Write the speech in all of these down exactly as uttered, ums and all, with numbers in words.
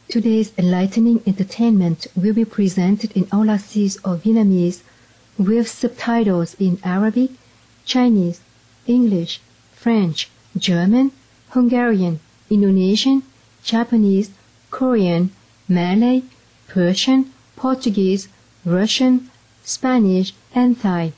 Today's enlightening entertainment will be presented in Aulacese or Vietnamese with subtitles in Arabic, Chinese, English, French, German, Hungarian, Indonesian, Japanese, Korean, Malay, Persian, Portuguese, Russian, Spanish, and Thai.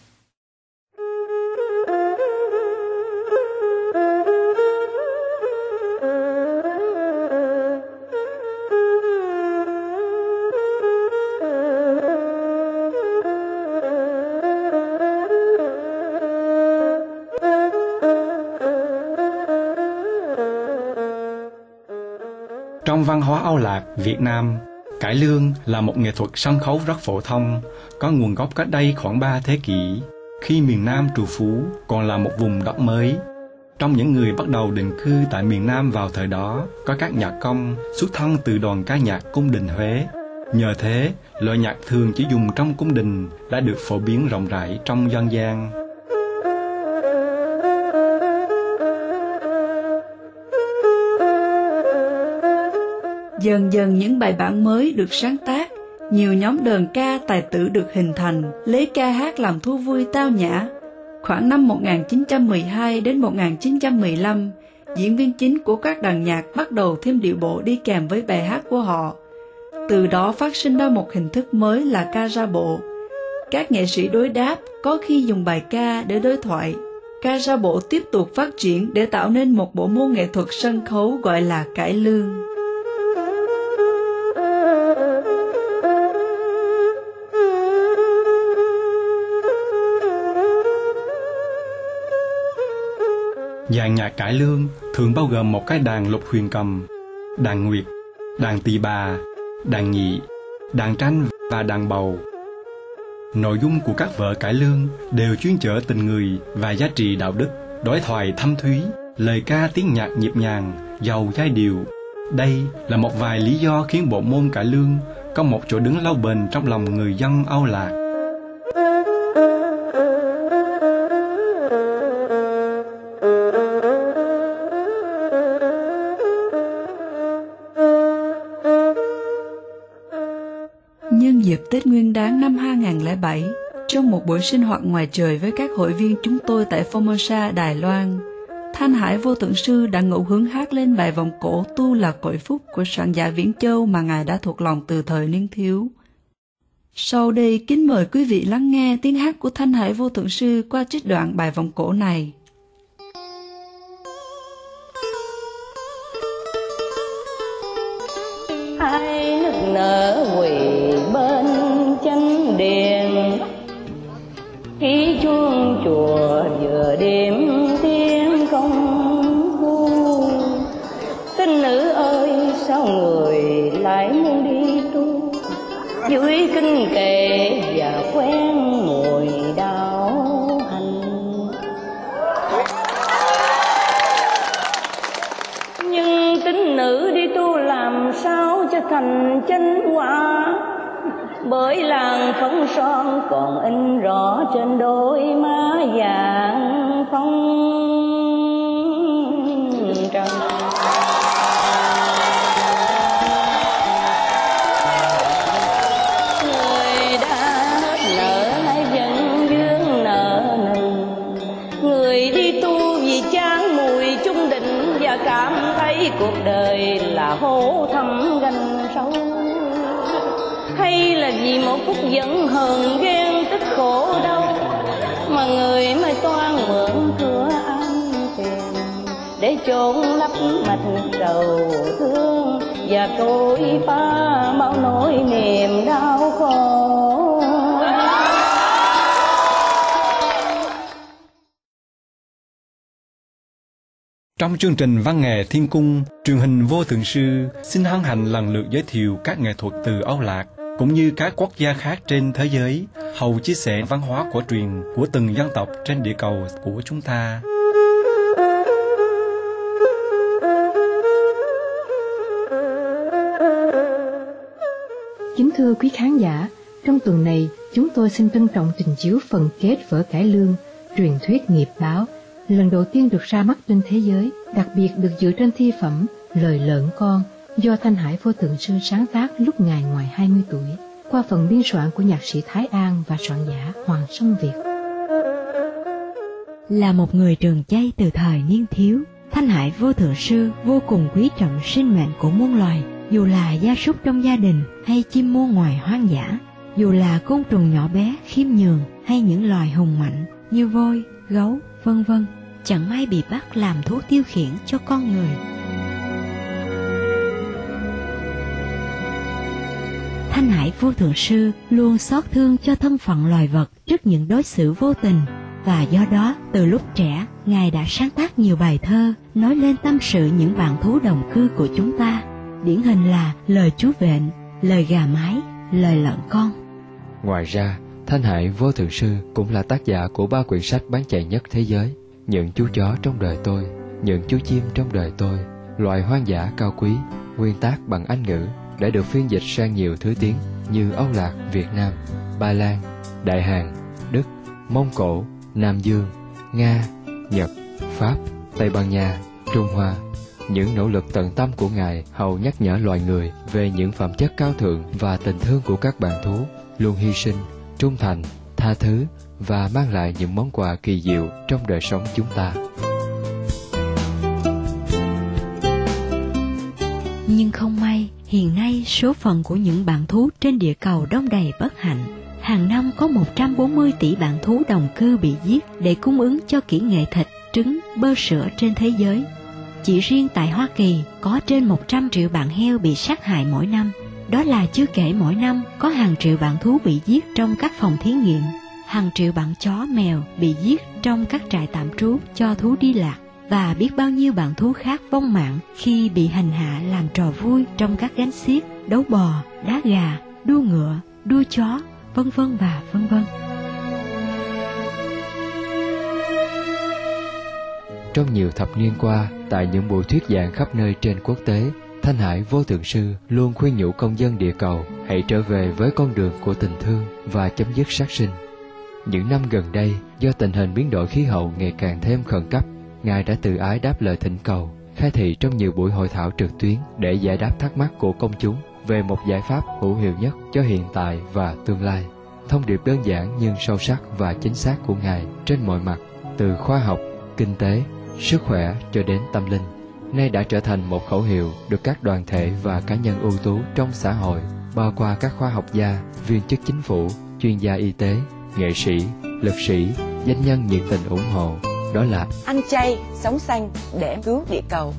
Trong văn hóa Âu Lạc, Việt Nam, cải lương là một nghệ thuật sân khấu rất phổ thông, có nguồn gốc cách đây khoảng ba thế kỷ, khi miền Nam trù phú còn là một vùng đất mới. Trong những người bắt đầu định cư tại miền Nam vào thời đó, có các nhạc công xuất thân từ đoàn ca nhạc cung đình Huế. Nhờ thế, loại nhạc thường chỉ dùng trong cung đình đã được phổ biến rộng rãi trong dân gian. Dần dần những bài bản mới được sáng tác, nhiều nhóm đờn ca tài tử được hình thành, lấy ca hát làm thú vui tao nhã. Khoảng năm một nghìn chín trăm mười hai đến một nghìn chín trăm mười lăm, diễn viên chính của các đoàn nhạc bắt đầu thêm điệu bộ đi kèm với bài hát của họ. Từ đó phát sinh ra một hình thức mới là ca ra bộ. Các nghệ sĩ đối đáp, có khi dùng bài ca để đối thoại. Ca ra bộ tiếp tục phát triển để tạo nên một bộ môn nghệ thuật sân khấu gọi là cải lương. Dàn nhạc cải lương thường bao gồm một cái đàn lục huyền cầm, đàn nguyệt, đàn tỳ bà, đàn nhị, đàn tranh và đàn bầu. Nội dung của các vở cải lương đều chuyên chở tình người và giá trị đạo đức, đối thoại thâm thúy, lời ca tiếng nhạc nhịp nhàng, giàu giai điệu. Đây là một vài lý do khiến bộ môn cải lương có một chỗ đứng lâu bền trong lòng người dân Âu Lạc. Nhân dịp Tết Nguyên Đán năm hai nghìn không trăm lẻ bảy, trong một buổi sinh hoạt ngoài trời với các hội viên chúng tôi tại Formosa, Đài Loan, Thanh Hải Vô Tượng Sư đã ngẫu hứng hát lên bài vọng cổ Tu Là Cội Phúc của soạn giả Viễn Châu mà Ngài đã thuộc lòng từ thời niên thiếu. Sau đây kính mời quý vị lắng nghe tiếng hát của Thanh Hải Vô Tượng Sư qua trích đoạn bài vọng cổ này. Ai nức nở quỳ bên chánh điện, khi chuông chùa vừa đêm tiếng công phu. Tín nữ ơi sao người lại muốn đi tu, dưới kinh kệ và quen mùi đạo hành. Nhưng tín nữ đi tu làm sao cho thành chánh quả, bởi làn phấn son còn in rõ trên đôi má vàng phong trần. Người đã hết nợ nay vẫn vương nợ nần, người đi tu vì chán mùi chung định và cảm thấy cuộc đời là hố thẳm ganh sâu. Hay là vì một phút giận hờn ghen tức khổ đau mà người mới toan mượn cửa ăn tiền để chôn lấp mạch sầu thương và trôi phá bao nỗi niềm đau khổ. Trong chương trình Văn nghệ Thiên Cung, truyền hình Vô Tượng Sư xin hân hạnh lần lượt giới thiệu các nghệ thuật từ Âu Lạc cũng như các quốc gia khác trên thế giới, hầu chia sẻ văn hóa cổ truyền của từng dân tộc trên địa cầu của chúng ta. Kính thưa quý khán giả, trong tuần này chúng tôi xin trân trọng trình chiếu phần kết vở cải lương Truyền thuyết nghiệp báo, lần đầu tiên được ra mắt trên thế giới, đặc biệt được dựa trên thi phẩm Lời Lợn Con do Thanh Hải Vô Thượng Sư sáng tác lúc Ngài ngoài hai mươi tuổi, qua phần biên soạn của nhạc sĩ Thái An và soạn giả Hoàng Song Việt. Là một người trường chay từ thời niên thiếu, Thanh Hải Vô Thượng Sư vô cùng quý trọng sinh mệnh của muôn loài, dù là gia súc trong gia đình hay chim muôn ngoài hoang dã, dù là côn trùng nhỏ bé khiêm nhường hay những loài hùng mạnh như voi, gấu, vân vân, chẳng may bị bắt làm thú tiêu khiển cho con người. Thanh Hải Vô Thượng Sư luôn xót thương cho thân phận loài vật trước những đối xử vô tình, và do đó từ lúc trẻ Ngài đã sáng tác nhiều bài thơ nói lên tâm sự những bạn thú đồng cư của chúng ta, điển hình là lời chú vện, lời gà mái, lời lợn con. Ngoài ra, Thanh Hải Vô Thượng Sư cũng là tác giả của ba quyển sách bán chạy nhất thế giới: Những chú chó trong đời tôi, Những chú chim trong đời tôi, Loài hoang dã cao quý, nguyên tác bằng Anh ngữ, đã được phiên dịch sang nhiều thứ tiếng như Âu Lạc, Việt Nam, Ba Lan, Đại Hàn, Đức, Mông Cổ, Nam Dương, Nga, Nhật, Pháp, Tây Ban Nha, Trung Hoa. Những nỗ lực tận tâm của Ngài hầu nhắc nhở loài người về những phẩm chất cao thượng và tình thương của các bạn thú, luôn hy sinh, trung thành, tha thứ và mang lại những món quà kỳ diệu trong đời sống chúng ta. Nhưng không may, hiện nay số phận của những bạn thú trên địa cầu đông đầy bất hạnh. Hàng năm có một trăm bốn mươi tỷ bạn thú đồng cư bị giết để cung ứng cho kỹ nghệ thịt, trứng, bơ sữa trên thế giới. Chỉ riêng tại Hoa Kỳ có trên một trăm triệu bạn heo bị sát hại mỗi năm. Đó là chưa kể mỗi năm có hàng triệu bạn thú bị giết trong các phòng thí nghiệm, hàng triệu bạn chó mèo bị giết trong các trại tạm trú cho thú đi lạc, và biết bao nhiêu bạn thú khác vong mạng khi bị hành hạ làm trò vui trong các gánh xiếc, đấu bò, đá gà, đua ngựa, đua chó, vân vân và vân vân. Trong nhiều thập niên qua, tại những buổi thuyết giảng khắp nơi trên quốc tế, Thanh Hải Vô Thượng Sư luôn khuyên nhủ công dân địa cầu hãy trở về với con đường của tình thương và chấm dứt sát sinh. Những năm gần đây, do tình hình biến đổi khí hậu ngày càng thêm khẩn cấp, Ngài đã tự ái đáp lời thỉnh cầu, khai thị trong nhiều buổi hội thảo trực tuyến để giải đáp thắc mắc của công chúng về một giải pháp hữu hiệu nhất cho hiện tại và tương lai. Thông điệp đơn giản nhưng sâu sắc và chính xác của Ngài trên mọi mặt, từ khoa học, kinh tế, sức khỏe cho đến tâm linh, nay đã trở thành một khẩu hiệu được các đoàn thể và cá nhân ưu tú trong xã hội, bao qua các khoa học gia, viên chức chính phủ, chuyên gia y tế, nghệ sĩ, lực sĩ, doanh nhân nhiệt tình ủng hộ. Đó là ăn chay, sống xanh để cứu địa cầu.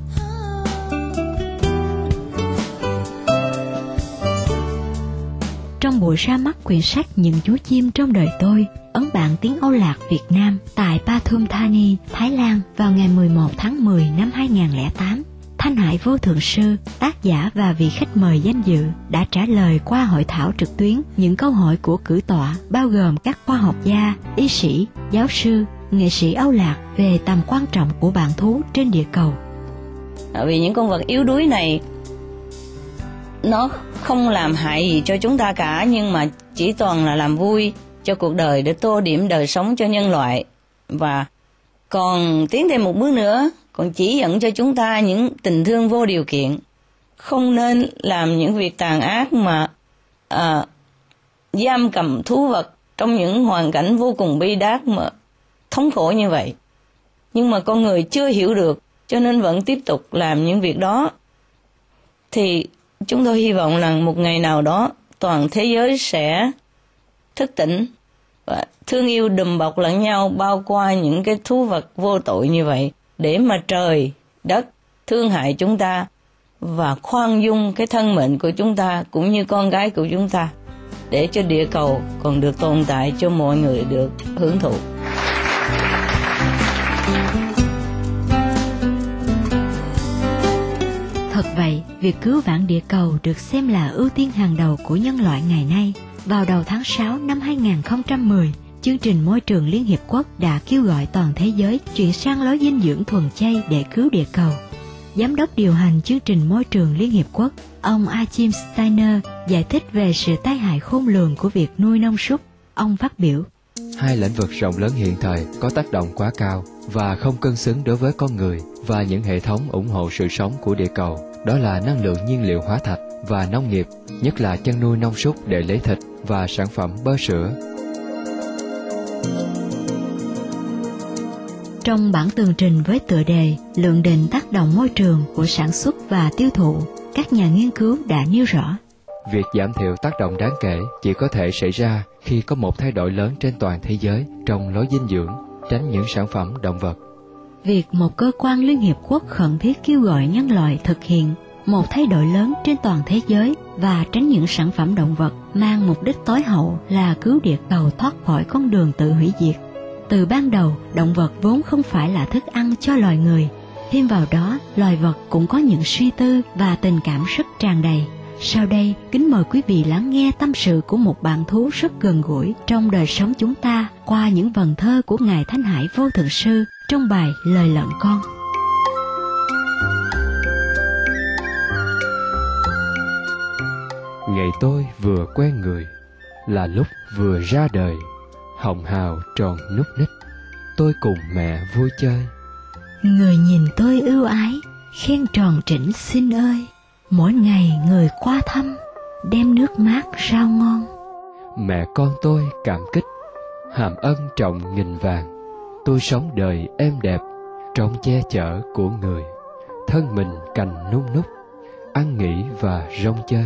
Trong buổi ra mắt quyển sách Những chú chim trong đời tôi, ấn bản tiếng Âu Lạc Việt Nam tại Pathum Thani, Thái Lan vào ngày mười một tháng mười năm hai nghìn không trăm lẻ tám, Thanh Hải Vô Thượng Sư, tác giả và vị khách mời danh dự đã trả lời qua hội thảo trực tuyến những câu hỏi của cử tọa, bao gồm các khoa học gia, y sĩ, giáo sư, nghệ sĩ Âu Lạc về tầm quan trọng của bạn thú trên địa cầu. Vì những con vật yếu đuối này nó không làm hại gì cho chúng ta cả, nhưng mà chỉ toàn là làm vui cho cuộc đời, để tô điểm đời sống cho nhân loại, và còn tiến thêm một bước nữa, còn chỉ dẫn cho chúng ta những tình thương vô điều kiện. Không nên làm những việc tàn ác mà à, giam cầm thú vật trong những hoàn cảnh vô cùng bi đát mà thống khổ như vậy. Nhưng mà con người chưa hiểu được, cho nên vẫn tiếp tục làm những việc đó. Thì chúng tôi hy vọng là một ngày nào đó toàn thế giới sẽ thức tỉnh và thương yêu đùm bọc lẫn nhau, bao qua những cái thú vật vô tội như vậy, để mà trời, đất thương hại chúng ta và khoan dung cái thân mệnh của chúng ta cũng như con gái của chúng ta, để cho địa cầu còn được tồn tại, cho mọi người được hưởng thụ. Thật vậy, việc cứu vãn địa cầu được xem là ưu tiên hàng đầu của nhân loại ngày nay. Vào đầu tháng sáu năm hai nghìn không trăm mười, chương trình Môi trường Liên Hiệp Quốc đã kêu gọi toàn thế giới chuyển sang lối dinh dưỡng thuần chay để cứu địa cầu. Giám đốc điều hành chương trình Môi trường Liên Hiệp Quốc, ông Achim Steiner, giải thích về sự tai hại khôn lường của việc nuôi nông súc. Ông phát biểu: hai lĩnh vực rộng lớn hiện thời có tác động quá cao và không cân xứng đối với con người và những hệ thống ủng hộ sự sống của địa cầu. đó là năng lượng nhiên liệu hóa thạch và nông nghiệp, nhất là chăn nuôi nông súc để lấy thịt và sản phẩm bơ sữa. Trong bản tường trình với tựa đề Lượng định tác động môi trường của sản xuất và tiêu thụ, các nhà nghiên cứu đã nêu rõ việc giảm thiểu tác động đáng kể chỉ có thể xảy ra khi có một thay đổi lớn trên toàn thế giới trong lối dinh dưỡng, tránh những sản phẩm động vật. Việc một cơ quan Liên Hiệp Quốc khẩn thiết kêu gọi nhân loại thực hiện một thay đổi lớn trên toàn thế giới và tránh những sản phẩm động vật mang mục đích tối hậu là cứu địa cầu thoát khỏi con đường tự hủy diệt. Từ ban đầu, động vật vốn không phải là thức ăn cho loài người. Thêm vào đó, loài vật cũng có những suy tư và tình cảm rất tràn đầy. Sau đây, kính mời quý vị lắng nghe tâm sự của một bạn thú rất gần gũi trong đời sống chúng ta qua những vần thơ của Ngài Thanh Hải Vô Thượng Sư trong bài Lời Lợn Con. Ngày tôi vừa quen người, là lúc vừa ra đời, hồng hào tròn núc ních, tôi cùng mẹ vui chơi. Người nhìn tôi ưu ái, khen tròn trĩnh xin ơi, mỗi ngày người qua thăm, đem nước mát rau ngon. Mẹ con tôi cảm kích, hàm ân trọng nghìn vàng, tôi sống đời êm đẹp, trong che chở của người, thân mình cành nung núc, ăn nghỉ và rong chơi.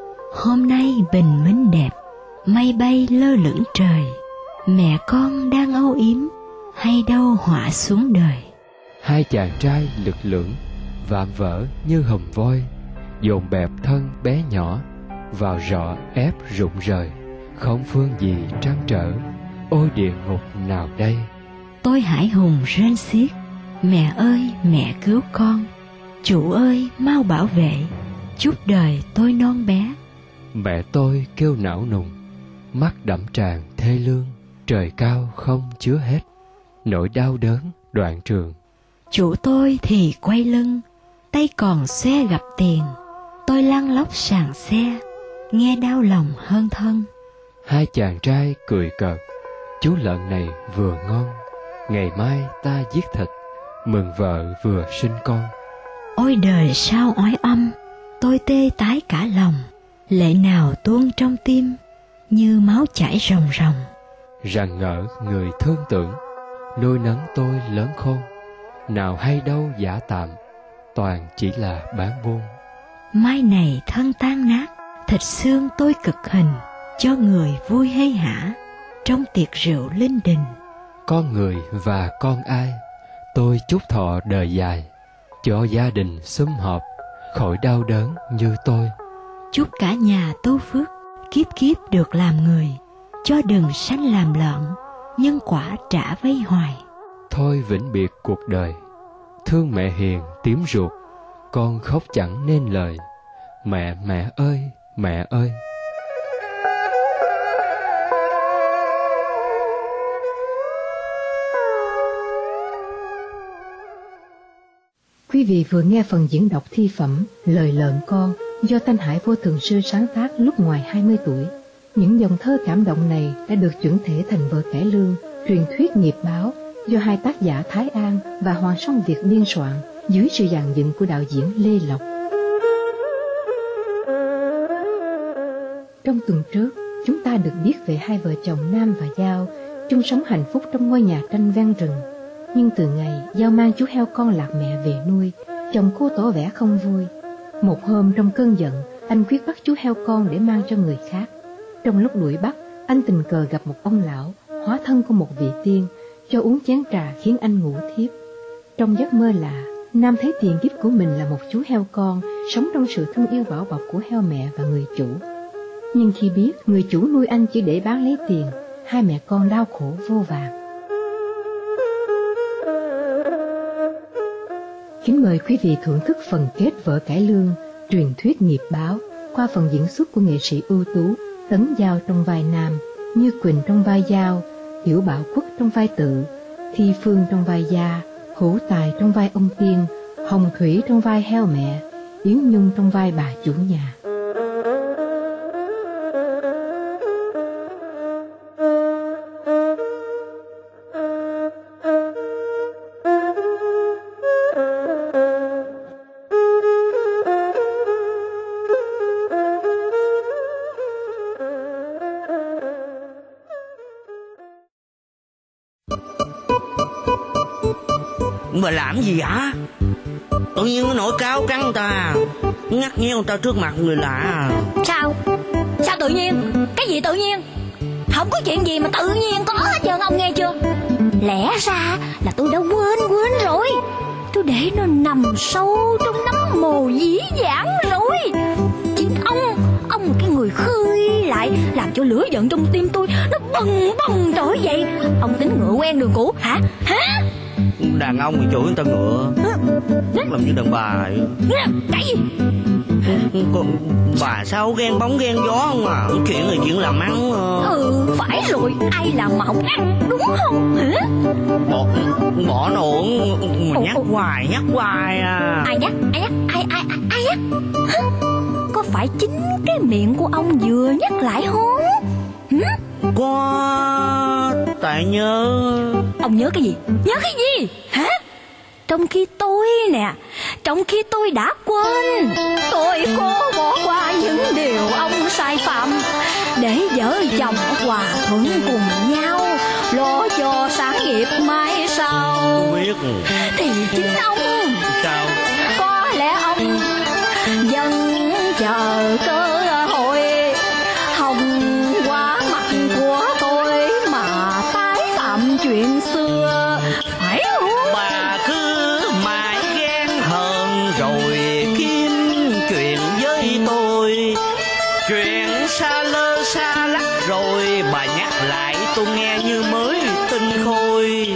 Hôm nay bình minh đẹp, mây bay lơ lửng trời, mẹ con đang âu yếm, hay đâu họa xuống đời. Hai chàng trai lực lưỡng, vạm vỡ như hồng voi, dồn bẹp thân bé nhỏ, vào rọ ép rụng rời, không phương gì trăn trở, ôi địa ngục nào đây. Tôi hãi hùng rên xiết, mẹ ơi mẹ cứu con, chủ ơi mau bảo vệ, chúc đời tôi non bé. Mẹ tôi kêu não nùng, mắt đẫm tràn thê lương, trời cao không chứa hết, nỗi đau đớn đoạn trường. Chủ tôi thì quay lưng, tay còn xe gặp tiền, tôi lăn lóc sàn xe, nghe đau lòng hơn thân. Hai chàng trai cười cợt, chú lợn này vừa ngon, ngày mai ta giết thịt, mừng vợ vừa sinh con. Ôi đời sao oái âm, tôi tê tái cả lòng, lệ nào tuôn trong tim, như máu chảy ròng ròng. Rạng ngỡ người thương tưởng, nuôi nấng tôi lớn khôn, nào hay đâu giả tạm, toàn chỉ là bán buôn. Mai này thân tan nát, thịt xương tôi cực hình, cho người vui hay hả, trong tiệc rượu linh đình. Con người và con ai, tôi chúc thọ đời dài, cho gia đình sum họp, khỏi đau đớn như tôi. Chúc cả nhà tu phước, kiếp kiếp được làm người, cho đừng sanh làm lợn, nhân quả trả vây hoài. Thôi vĩnh biệt cuộc đời, thương mẹ hiền tím ruột, con khóc chẳng nên lời, mẹ mẹ ơi mẹ ơi. Quý vị vừa nghe phần diễn đọc thi phẩm Lời Lợn Con do Thanh Hải Vô Thượng Sư sáng tác lúc ngoài hai mươi tuổi. Những dòng thơ cảm động này đã được chuyển thể thành vở cải lương Truyền thuyết nghiệp báo do hai tác giả Thái An và Hoàng Song Việt biên soạn dưới sự dàn dựng của đạo diễn Lê Lộc. Trong tuần trước, chúng ta được biết về hai vợ chồng Nam và Giao chung sống hạnh phúc trong ngôi nhà tranh ven rừng. Nhưng từ ngày Giao mang chú heo con lạc mẹ về nuôi, chồng cô tỏ vẻ không vui. Một hôm trong cơn giận, anh quyết bắt chú heo con để mang cho người khác. Trong lúc đuổi bắt, anh tình cờ gặp một ông lão, hóa thân của một vị tiên, cho uống chén trà khiến anh ngủ thiếp. Trong giấc mơ lạ, Nam thấy tiền kiếp của mình là một chú heo con, sống trong sự thương yêu bảo bọc của heo mẹ và người chủ. Nhưng khi biết người chủ nuôi anh chỉ để bán lấy tiền, hai mẹ con đau khổ vô vàn. Kính mời quý vị thưởng thức phần kết vở cải lương Truyền thuyết nghiệp báo qua phần diễn xuất của nghệ sĩ ưu tú Tấn Giao trong vai Nam, Như Quỳnh trong vai Giao, Hiểu Bảo Quốc trong vai Tự, Thi Phương trong vai Gia, Hữu Tài trong vai ông Tiên, Hồng Thủy trong vai heo mẹ, Yến Nhung trong vai bà chủ nhà. bà làm gì hả? Tự nhiên nó nổi cáo cắn ta, ngắt nhéo ta trước mặt người lạ. Sao? Sao tự nhiên? Cái gì tự nhiên? Không có chuyện gì mà tự nhiên có hết trơn, ông nghe chưa? Lẽ ra là tôi đã quên quên rồi. Tôi để nó nằm sâu trong nấm mồ dĩ vãng rồi. Chính ông, ông cái người khơi lại, làm cho lửa giận trong tim tôi nó bần bần trỗi dậy. Ông tính ngựa quen đường cũ hả? Hả? Đàn ông thì chửi người ta ngựa, rất làm như đàn bà. Cái gì? Con, bà sao ghen bóng ghen gió không à? Chuyện này chuyện làm ăn. Ừ, phải rồi, ai làm mà không ăn, đúng không hả? Bỏ, bỏ nổ mà nhắc hoài, nhắc hoài à. Ai nhắc, ai nhắc, ai, ai, ai, ai nhắc? Hả? Có phải chính cái miệng của ông vừa nhắc lại không? Hử? Có, tại nhớ. Ông nhớ cái gì? Nhớ cái gì? Hả? Trong khi tôi nè, trong khi tôi đã quên, tôi cố bỏ qua những điều ông sai phạm để vợ chồng hòa thuận cùng nhau lo cho sáng nghiệp mai sau. Tôi biết. Thì chính ông. Sao? Có lẽ ông vẫn chờ cơ hội hồng qua mặt của tôi mà tái phạm chuyện xưa, phải không? Bà cứ mãi ghen hờn rồi kiếm chuyện với tôi, chuyện xa lơ xa lắc rồi bà nhắc lại tôi nghe như mới tinh khôi.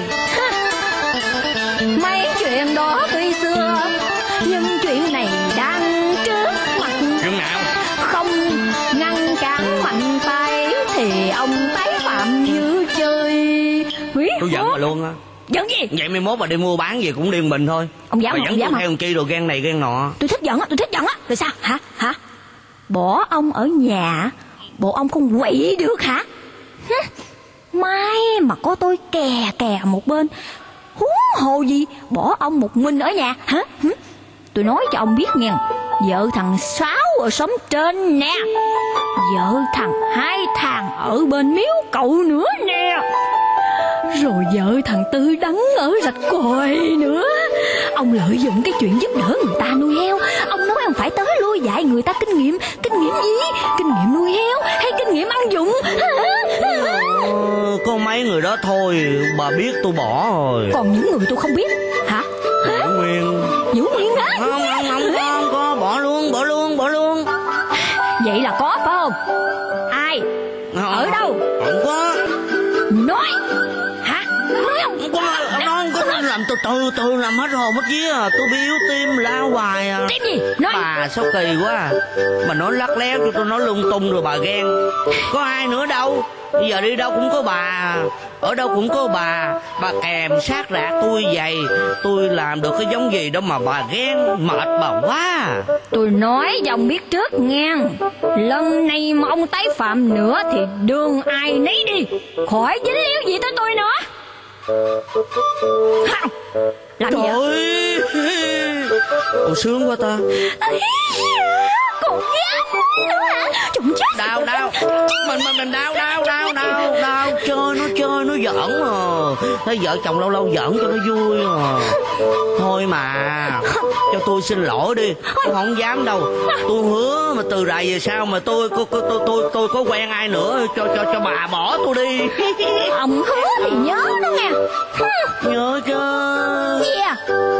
Mấy chuyện đó tuy xưa, nhưng chuyện này đang trước mặt. Chuyện nào? Không ngăn cản mạnh tay thì ông tái phạm như chơi. Quý Tôi giận bà luôn á. Giận gì? Vậy mai mốt bà đi mua bán gì cũng đi mình thôi. Ông dám bà không? dẫn Ông dám tôi không? theo chi đồ ghen này ghen nọ. Tôi thích giận á, tôi thích giận á. Rồi sao? Hả? Hả? Bỏ ông ở nhà, bộ ông không quậy được hả? Hứ. Mai mà có tôi kè kè một bên, huống hồ gì bỏ ông một mình ở nhà hả? Hứ. Tôi nói cho ông biết nghe, vợ thằng Sáu ở xóm trên nè, vợ thằng Hai Thằng ở bên miếu cậu nữa nè, rồi vợ thằng Tư Đắng ở rạch còi nữa. Ông lợi dụng cái chuyện giúp đỡ người ta nuôi heo, ông nói ông phải tới lui dạy người ta kinh nghiệm. Kinh nghiệm gì? Kinh nghiệm nuôi heo hay kinh nghiệm ăn dụng? Ờ, có mấy người đó thôi, bà biết tôi bỏ rồi. Còn những người tôi không biết hả? Hả? Nguyên. Vũ Nguyên hả? Không, không, không, không có, bỏ luôn, bỏ luôn, bỏ luôn. Vậy là có phải không? Ai? Không, ở đâu? Không có. Nói hả? Nói không? Không có, nói không có, làm từ từ từ làm hết hồn hết vía à. Tôi bị yếu tim la hoài à. Tim gì? Nói. Bà sao kỳ quá à. Bà nói lắc léo cho tôi nói lung tung rồi bà ghen. Có ai nữa đâu. Bây giờ đi đâu cũng có bà, ở đâu cũng có bà. Bà kèm sát rạc tôi vậy, tôi làm được cái giống gì đâu mà bà ghen, mệt bà quá. Tôi nói cho ông biết trước nghe, lần này mà ông tái phạm nữa thì đường ai nấy đi, khỏi dính líu gì tới tôi nữa. Không. Làm gì vậy? Ồ, sướng quá ta. Ây, còn dám nữa hả? Chúng chết. Đau đau. Mình mình mình đau đau đau đau đau. Chơi nó chơi nó giỡn à. Thấy vợ chồng lâu lâu giỡn cho nó vui à. Thôi mà, cho tôi xin lỗi đi. Tôi không dám đâu. Tôi hứa mà từ rày về sau mà tôi tôi tôi tôi tôi, tôi có quen ai nữa cho cho cho bà bỏ tôi đi. Ông hứa thì nhớ đó nghe. Nhớ chứ. Yeah.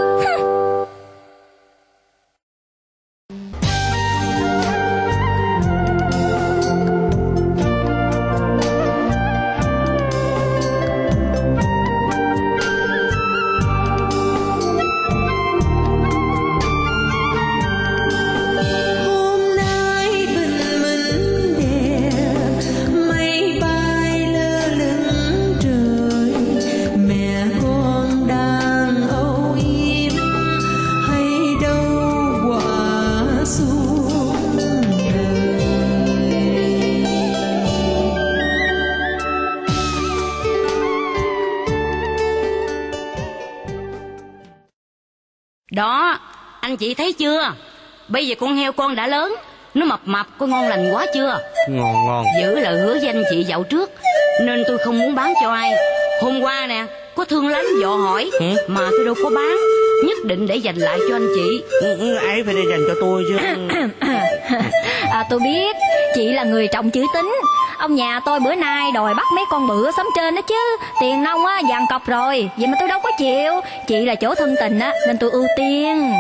Đó, anh chị thấy chưa? Bây giờ con heo con đã lớn, nó mập mập, có ngon lành quá chưa? Ngon ngon. Giữ lời hứa với anh chị dạo trước, nên tôi không muốn bán cho ai. Hôm qua nè, có thương lắm dò hỏi. ừ? Mà tôi đâu có bán, nhất định để dành lại cho anh chị. ừ, ấy phải để dành cho tôi chứ. À, tôi biết chị là người trọng chữ tín. Ông nhà tôi bữa nay đòi bắt mấy con bự ở xóm trên đó chứ. Tiền nông á vàng cọc rồi, vậy mà tôi đâu có chịu. Chị là chỗ thân tình á nên tôi ưu tiên.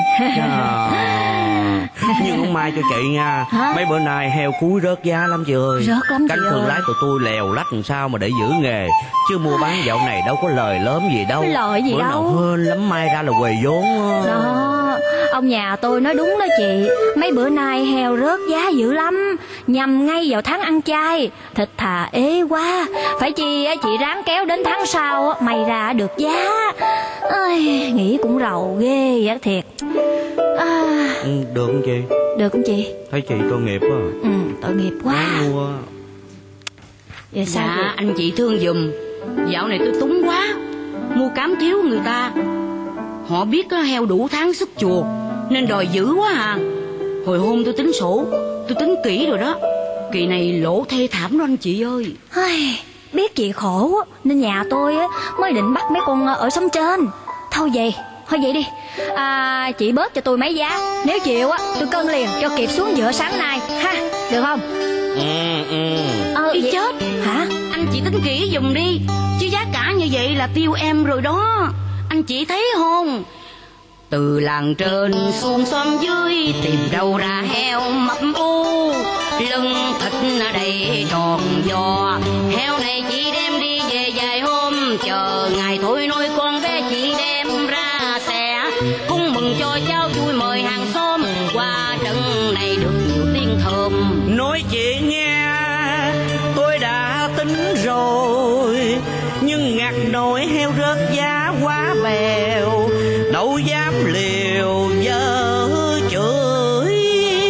Nhưng không may cho chị nha. Hả? Mấy bữa nay heo cuối rớt giá lắm chị ơi. Rớt lắm chị Cánh thương ơi. lái của tôi lèo lách làm sao mà để giữ nghề. Chứ mua bán dạo này đâu có lời lớn gì đâu. Lời gì bữa đâu. nào hên lắm may ra là quề vốn á. Đó, ông nhà tôi nói đúng đó chị. Mấy bữa nay heo rớt giá dữ lắm, nhằm ngay vào tháng ăn chay. Thịt thà ế quá. Phải chi á, chị ráng kéo đến tháng sau á, may ra được giá. Ôi, nghĩ cũng rầu ghê vậy thiệt. À, ừ, Được không chị? được không chị? Thấy chị tội nghiệp quá. Ừ, tội nghiệp quá. Đáng mua. Vậy sao Dạ vậy? anh chị thương giùm. Dạo này tôi túng quá, mua cám thiếu người ta. Họ biết á, heo đủ tháng sức chuột nên đòi giữ quá à. Hồi hôm tôi tính sổ, tôi tính kỹ rồi đó. Kỳ này lỗ thê thảm đó anh chị ơi. Ai, biết chị khổ á, nên nhà tôi á, mới định bắt mấy con ở xóm trên. Thôi vậy, thôi vậy đi. À, chị bớt cho tôi mấy giá. Nếu chịu á, tôi cân liền cho kịp xuống giữa sáng nay ha, được không? Ừ, ừ. Ờ, Ý vậy... chết. Hả? Anh chị tính kỹ giùm đi, chứ giá cả như vậy là tiêu em rồi đó. Anh chị thấy không? Từ làng trên xuống xóm dưới, tìm đâu ra heo mập u, lưng thịt ở đây tròn giò. Heo này chị đem đi về vài hôm, chờ ngày thôi nuôi con bé chị đem ra xe. Cung mừng cho cháu vui mời hàng xóm, qua trận này được nhiều tiếng thơm. Nói chị nghe, tôi đã tính rồi, nhưng ngặt nổi heo rớt giá quá bèo, đâu dám liều giờ chửi.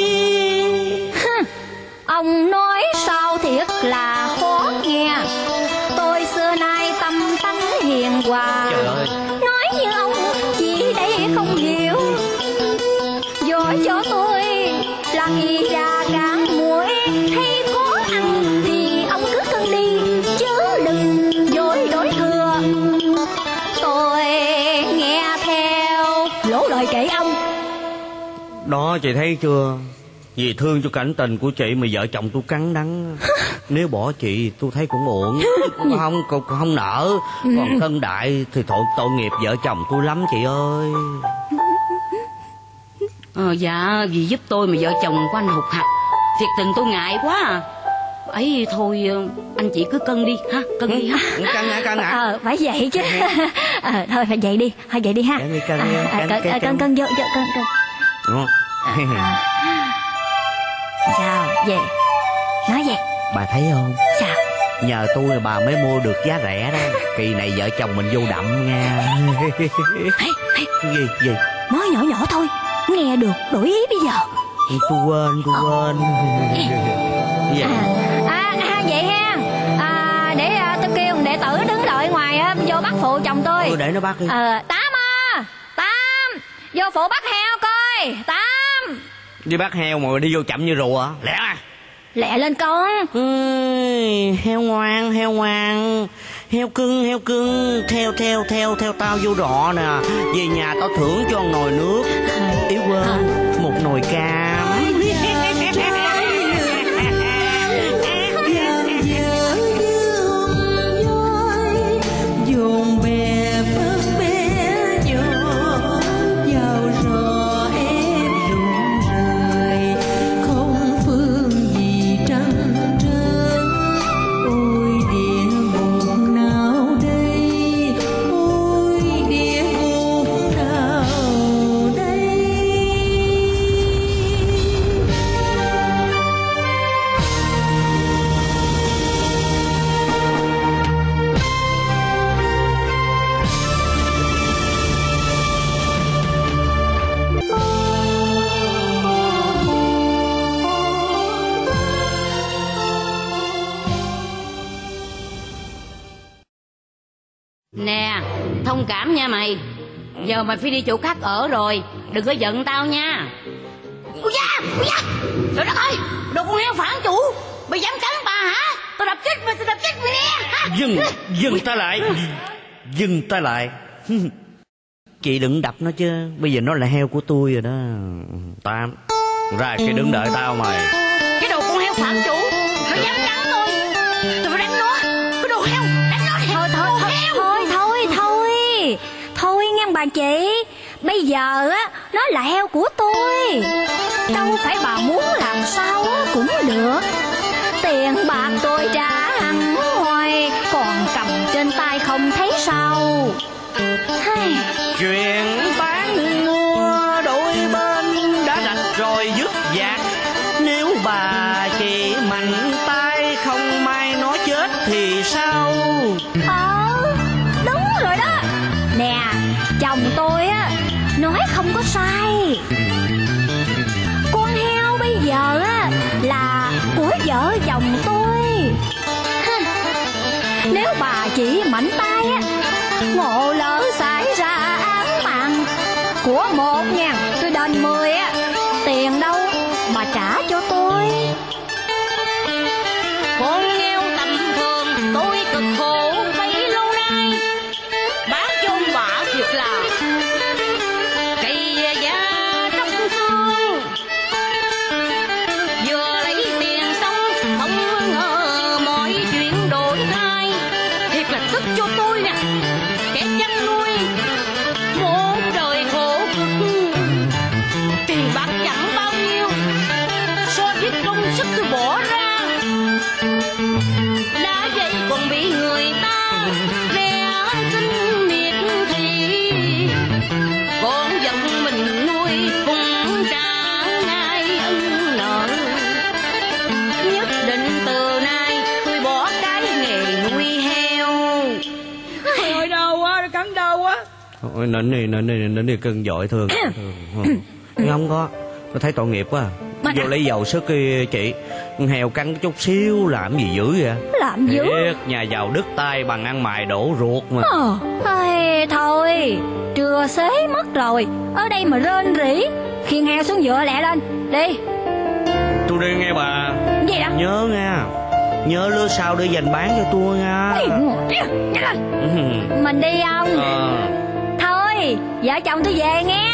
Ông nói sao thiệt là khó nghe. Tôi xưa nay tâm tánh hiền hòa. Trời ơi. Nói như ông chỉ đây không hiểu. Giỏi cho tôi là ghi ra cả muối. Hay có ăn thì ông cứ cân đi, chứ đừng dối đổi thừa. Tôi nghe theo lỗ lời kể ông. Đó chị thấy chưa? Vì thương cho cảnh tình của chị mà vợ chồng tôi cắn đắng. Nếu bỏ chị tôi thấy cũng ổn. Không không, không nỡ. Còn thân đại thì tội tội nghiệp vợ chồng tôi lắm chị ơi. Ờ dạ, vì giúp tôi mà vợ chồng của anh hụt hặc, thiệt tình tôi ngại quá à. Ấy thôi anh chị cứ cân đi ha, cân đi ha. Cân hả, cân hả? Ờ, phải vậy chứ. Ờ, thôi phải vậy đi, thôi vậy đi ha. Cân đi, cân đi, À, à, cân, cân, cân, à, cân, cân vô, vô, cân, cân. Đúng không? Sao, vậy? Nói vậy. Bà thấy không? Sao? Nhờ tôi là bà mới mua được giá rẻ đó. Kỳ này vợ chồng mình vô đậm nha. Hey, hey. Gì, gì? Nói nhỏ nhỏ thôi, nghe được, đổi ý bây giờ. Tôi quên, tôi quên. Gì? À, à, à vậy ha. À, để à, tôi kêu đệ tử đứng đợi ngoài á, vô bắt phụ chồng tôi. Ừ, để nó bắt đi. Ờ, Tám à, Tám, vô phụ bắt heo coi, Tám. Đi bắt heo mà đi vô chậm như rùa. Lẹ à. Lẹ lên con. Ừ, heo ngoan, heo ngoan. Heo cưng, heo cưng. Theo, theo, theo, theo tao vô rọ nè. Về nhà tao thưởng cho một nồi nước. Yếu quên, một nồi cam. Dồn bè vớt bé nhỏ vào rò em rụng rời, không phương gì trăng trơ. Ôi địa ngục nào đây, ôi địa ngục nào đây. Nè, thông cảm nha mày. Giờ mày phải đi chỗ khác ở rồi, đừng có giận tao nha. Ui da, ui da. Trời đất ơi, đồ con heo phản chủ. Mày dám cắn bà hả? Tao đập chết mày, tao đập chết mày nè. Dừng, dừng ta lại. dừng tay lại. Chị đừng đập nó chứ, bây giờ nó là heo của tôi rồi đó. Tám, ra cái đứng đợi tao mày. Cái đồ con heo phạm chủ, nó dám cắn tôi, tôi phải đánh nó. Cái đồ heo, đánh nó. Thôi thôi thôi, thôi thôi thôi thôi nghe bà chị, bây giờ á nó là heo của tôi, đâu phải bà muốn làm sao cũng được. Tiền bạc tôi trả hẳn hoài, còn cầm trên tay không thấy sao. Hay... Chuyện bán mua đôi bên đã đặt rồi dứt dạc. Nếu bà chị mạnh tay không may nó chết thì sao? Ờ, đúng rồi đó. Nè, chồng tôi á nói không có sai. Con heo bây giờ á là của vợ chồng tôi. Nếu bà chị mạnh tay á, ngộ lỡ xảy ra án mạng, của một ngàn tôi đền mười á, tiền đâu mà trả cho tôi. Con heo tầm thường tôi cực khổ bấy lâu nay, bán cho ông bà thiệt là cây da trong xương. Vừa lấy tiền xong không ngờ mọi chuyện đổi thay, thiệt là tức cho tôi nè. Kẻ chăn nuôi một đời khổ cực, tiền bạc chẳng bao nhiêu so với công sức tôi bỏ ra. Đã vậy còn bị người ta đe sinh miệt thị, con giận mình nuôi cũng trả ngay ân nợ. Nhất định từ nay tôi bỏ cái nghề nuôi heo. Ôi đau quá, nó cắn đau quá. Ôi nịnh đi, nịnh đi, nịnh đi cưng dội thường. Nhưng không có, tôi thấy tội nghiệp quá. Vô lấy dầu sức kia chị. Heo cắn chút xíu làm gì dữ vậy? Làm dữ? Thiệt, nhà giàu đứt tay bằng ăn mài đổ ruột mà. Ờ, ây, thôi, trưa xế mất rồi, ở đây mà rên rỉ. Khiêng heo xuống dựa lẹ lên, đi. Tôi đi nghe bà. Gì đó? Nhớ nha, nhớ lứa sau để dành bán cho tôi nha. Nhanh lên. Mình đi không? Ờ. Thôi, vợ chồng tôi về nghe.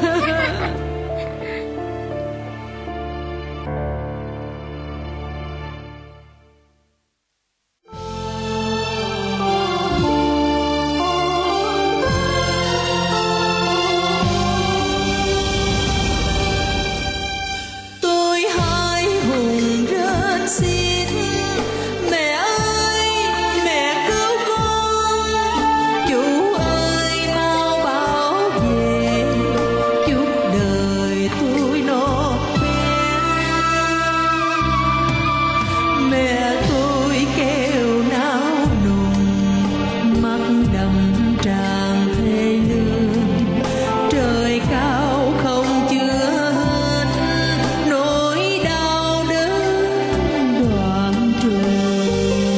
Tôi hái hùng rên xiết, mẹ ơi mẹ cứu con, chủ ơi mau bảo về, chúc đời tôi no bén. Mẹ tôi kêu nao nùng, mắt đầm tràn thê lương, trời cao không chứa hết nỗi đau đớn đoạn trường.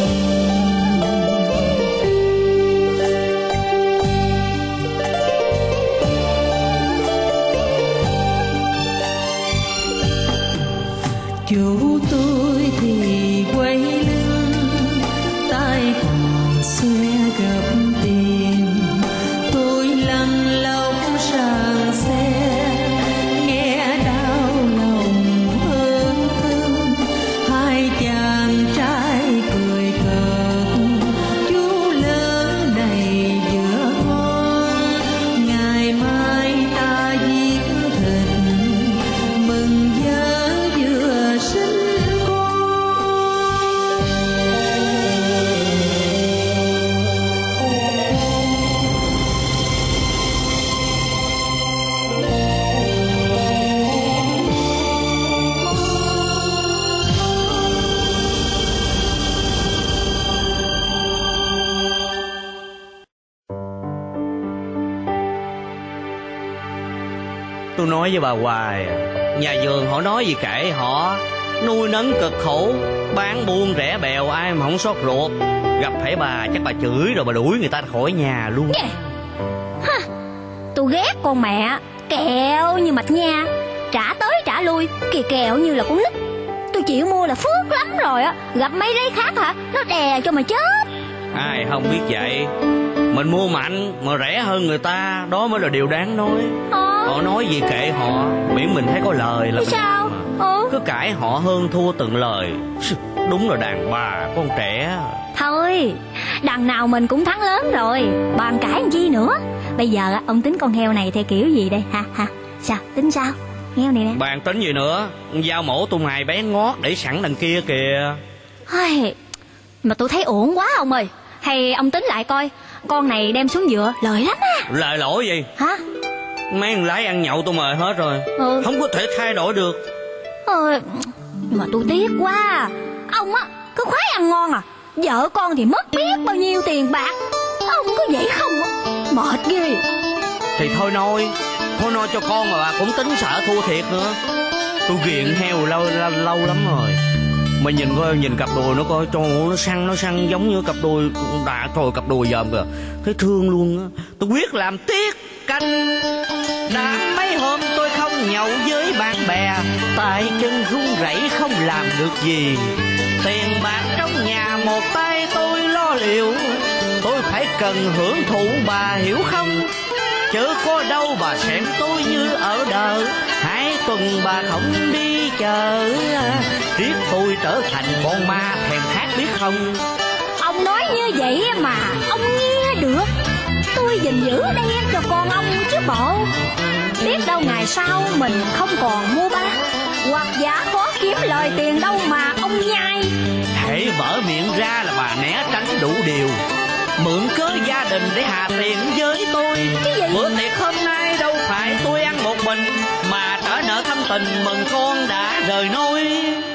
Chủ tôi thì quay lưng, tay còn xoe gấp tiền. Tôi lăn lóc sang xe, nghe đau lòng hơn thương. Hai chàng trai cười cợt, chú lớn này giữa con. Ngày mai ta giết thịt, mừng vợ vừa sinh con. Tôi nói với bà hoài, nhà vườn họ nói gì kệ họ, nuôi nấng cực khổ, bán buôn rẻ bèo ai mà không xót ruột. Gặp phải bà chắc bà chửi rồi bà đuổi người ta khỏi nhà luôn. Ha, tôi ghét con mẹ, kẹo như mạch nha, trả tới trả lui, kì kẹo như là con nít. Tôi chịu mua là phước lắm rồi á, gặp mấy đứa khác hả, nó đè cho mà chết. Ai không biết vậy, Mình mua mạnh mà rẻ hơn người ta, đó mới là điều đáng nói. ờ. Họ nói gì kệ họ, miễn mình thấy có lời là sao ừ. Cứ cãi họ hơn thua từng lời. Đúng là đàn bà con trẻ. Thôi, đằng nào mình cũng thắng lớn rồi, bàn cãi làm chi nữa. Bây giờ ông tính con heo này theo kiểu gì đây hả? hả? Sao, tính sao? Heo này nè. Bàn tính gì nữa, dao mổ tôi mài bé ngót để sẵn đằng kia kìa. Ai, mà tôi thấy uổng quá ông ơi. Hay ông tính lại coi, con này đem xuống dựa lợi lắm á. Lời lỗi gì? Hả? Mấy thằng lái ăn nhậu tôi mời hết rồi. ừ. Không có thể thay đổi được. ờ, Mà tôi tiếc quá. Ông á, cứ khoái ăn ngon à, vợ con thì mất biết bao nhiêu tiền bạc. Ông có vậy không? Mệt ghê. Thì thôi nói, thôi nói cho con mà bà cũng tính sợ thua thiệt nữa. Tôi ghiền heo lâu lâu, lâu lắm rồi. Mà nhìn coi, nhìn cặp đùi nó coi, cho nó săn nó săn giống như cặp đùi đã rồi, cặp đùi dòm kìa, thấy thương luôn á. Tôi quyết làm tiết canh. Đã mấy hôm tôi không nhậu với bạn bè, tay chân run rẩy không làm được gì. Tiền bạc trong nhà một tay tôi lo liệu, tôi phải cần hưởng thụ bà hiểu không? Chứ có đâu bà xem tôi như ở đời. Hai tuần bà không đi chợ, riết tôi trở thành con ma thèm khát biết không? Ông nói như vậy mà ông nghe được. Tôi gìn giữ đen cho con ông chứ bộ. Biết đâu ngày sau mình không còn mua bán, hoặc giả khó kiếm lời tiền đâu mà ông nhai. Hễ mở miệng ra là bà né tránh đủ điều, mượn cớ gia đình để hà tiền với tôi. Bữa tiệc hôm nay đâu phải tôi ăn một mình, mà trở nợ thâm tình mừng con đã rời nôi.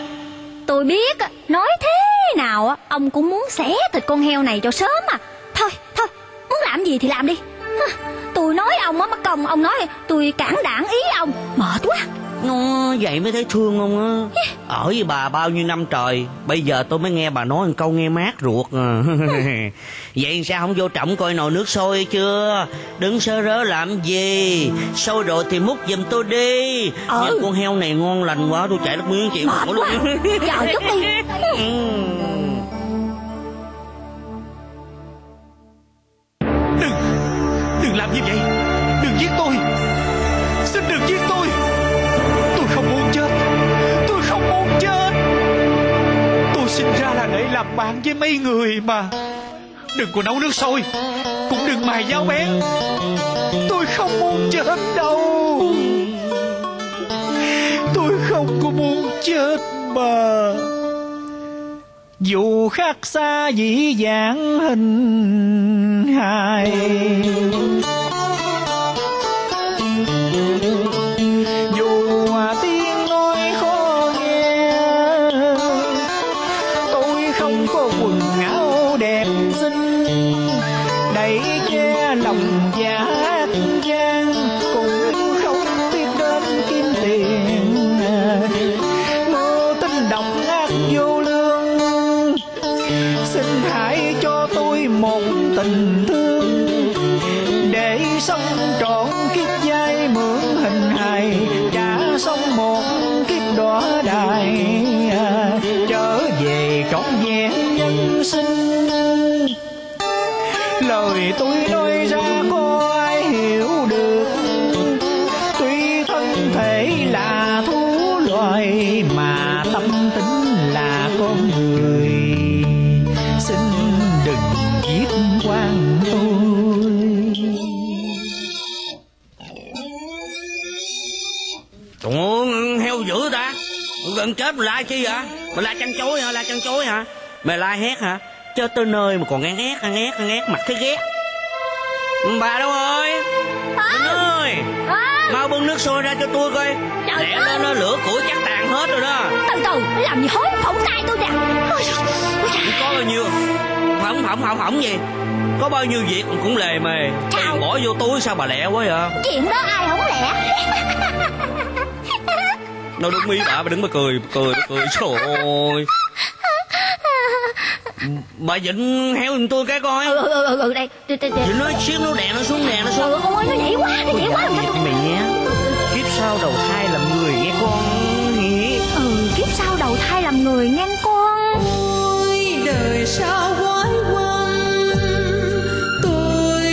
Tôi biết, nói thế nào ông cũng muốn xẻ thịt con heo này cho sớm à. Thôi, thôi, muốn làm gì thì làm đi. Tôi nói ông á, mất công ông nói tôi cản đảng ý ông, mệt quá. Nó vậy mới thấy thương ông á. Ở với bà bao nhiêu năm trời, bây giờ tôi mới nghe bà nói một câu nghe mát ruột à. Vậy sao không vô trọng coi nồi nước sôi chưa? Đừng sơ rớ làm gì, sôi rồi thì múc giùm tôi đi. ừ. Nhìn con heo này ngon lành quá, tôi chạy nước miếng chịu mệt luôn. Chờ chút đi. Đừng, đừng làm như vậy. Đừng giết tôi, xin đừng giết tôi. Tôi không muốn chết, tôi không muốn chết. Tôi sinh ra là để làm bạn với mấy người mà. Đừng có nấu nước sôi, cũng đừng mài dao bén. Tôi không muốn chết đâu. Tôi không có muốn chết mà. Dù khác xa dĩ dãn hình hài, dù tiếng nói khó nghe, tôi không có quần áo đẹp xinh đẩy che lòng dạ gian, cũng không biết đến kiếm tiền. Mơ tình độc ác vô lương, xin hãy cho tôi một tình thương để sống trọn kiếp giai mượn hình hài, trả sống một kiếp đọa đài, trở về trọn vẹn nhân sinh. Lời tôi nói ra có ai hiểu được, tuy thân thể là thú loài mà tâm tính là con người. Xin đừng giết quan tôi. Trời, heo dữ ta, gần chết mà la chi hả? Mày la chăn chối hả? La chăn chối hả? Mày la hét hả? Chết tới nơi mà còn ngang hét, ngang hét, ngang hét, mặt thấy ghét. Bà đâu rồi? Bà ơi, mau bưng nước sôi ra cho tôi coi. Lẹ lên nó, lửa củi chắc tàn hết rồi đó. Từ từ, làm gì hối phỏng tay tôi nè. Có bao nhiêu? Phỏng phỏng phỏng phỏng gì? Có bao nhiêu việc cũng lề mề. Tiền bỏ vô túi sao bà lẹ quá vậy? Chuyện đó ai không lẹ. Nó đứng mi bà, bà đứng mà cười, cười, cười, trời ơi. Bà dịnh heo giùm tôi cái coi. Ừ ừ ừ, ừ đây. Dịnh nó xíu, nó đè nó xuống, đè nó xuống. Ừ, ôi nó nhảy quá, nó nhảy quá. Mày nghe, kiếp sau đầu thai làm người nghe con. Ừ, kiếp sau đầu thai làm người nghe con. Ôi đời sao quái quăng, tôi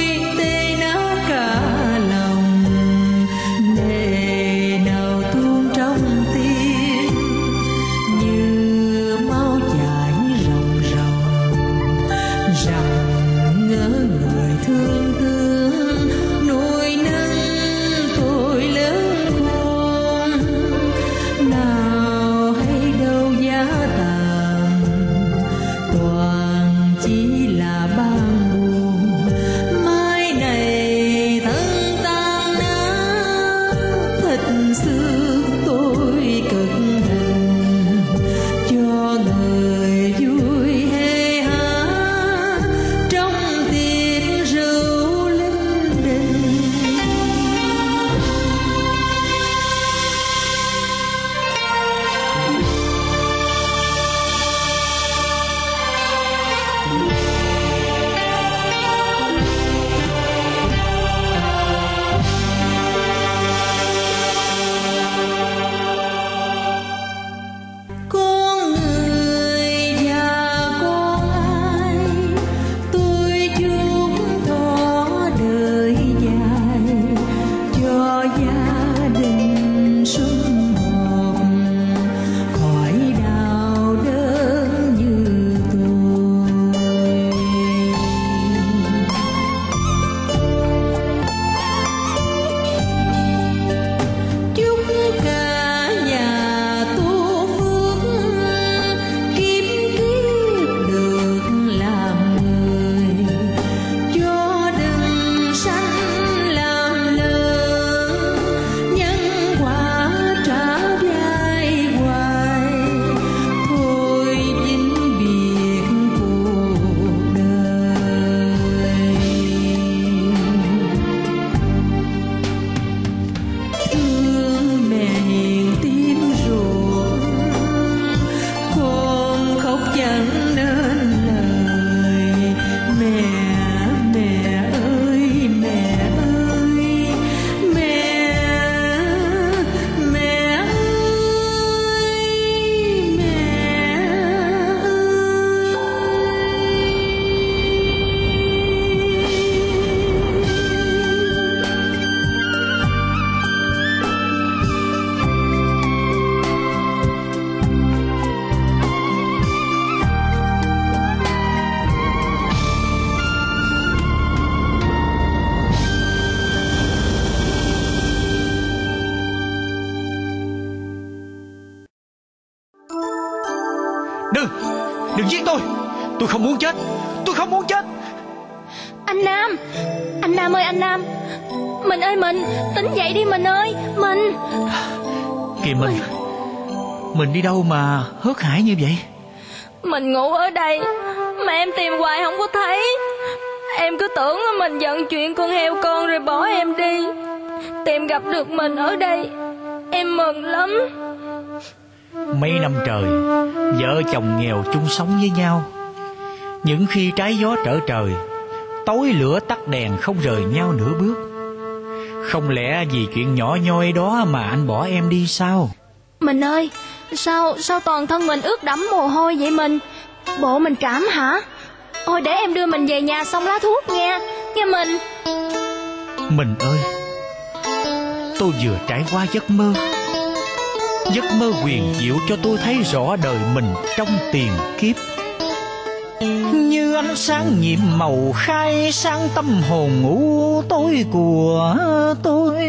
Đừng, đừng giết tôi. Tôi không muốn chết. Tôi không muốn chết. Anh Nam, anh Nam ơi anh Nam. Mình ơi mình, tỉnh dậy đi mình ơi, mình. Kìa mình, mình đi đâu mà hớt hải như vậy? Mình ngủ ở đây mà em tìm hoài không có thấy. Em cứ tưởng mình giận chuyện con heo con rồi bỏ em đi. Tìm gặp được mình ở đây, em mừng lắm. Mấy năm trời, vợ chồng nghèo chung sống với nhau. Những khi trái gió trở trời, tối lửa tắt đèn không rời nhau nửa bước. Không lẽ vì chuyện nhỏ nhoi đó mà anh bỏ em đi sao? Mình ơi, sao sao toàn thân mình ướt đẫm mồ hôi vậy mình? Bộ mình cảm hả? Ôi để em đưa mình về nhà xong lá thuốc nghe, nghe mình. Mình ơi, tôi vừa trải qua giấc mơ. Giấc mơ huyền diệu cho tôi thấy rõ đời mình trong tiền kiếp. Như ánh sáng nhiệm màu khai sáng tâm hồn ngủ tối của tôi.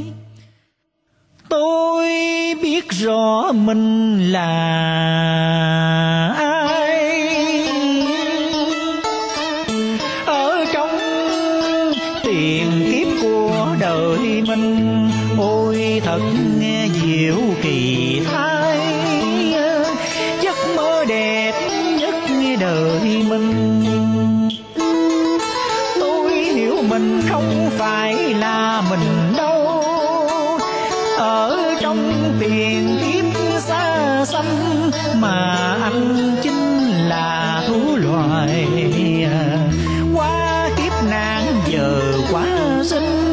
Tôi biết rõ mình là ai. Ở trong tiền kiếp của đời mình, ôi thật nghe diệu kỳ thái. Giấc mơ đẹp nhất nghe đời mình. Tôi hiểu mình không phải là mình đâu. Ở trong tiền kiếp xa xăm mà anh chính là thú loài. Qua kiếp nạn giờ quá sinh.